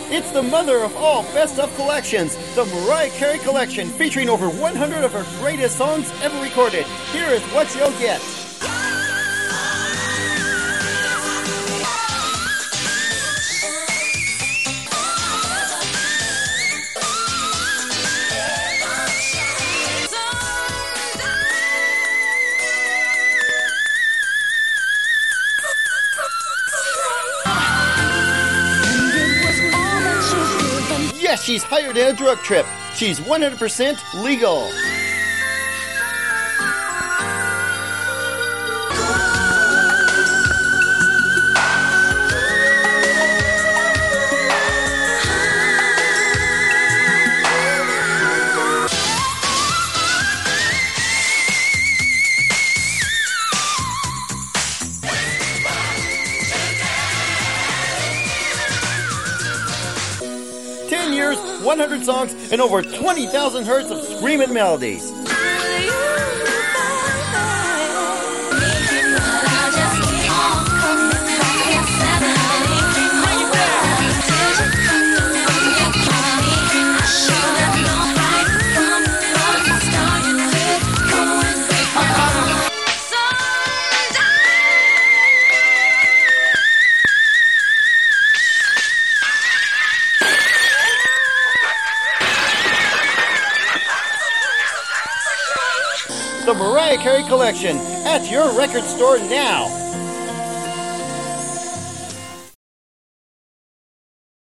It's the mother of all best of collections, the Mariah Carey Collection, featuring over 100 of her greatest songs ever recorded. Here is what you'll get. Yes, she's hired in a drug trip. She's 100% legal. Years, 100 songs, and over 20,000 hertz of screaming melodies. The Mariah Carey Collection at your record store now.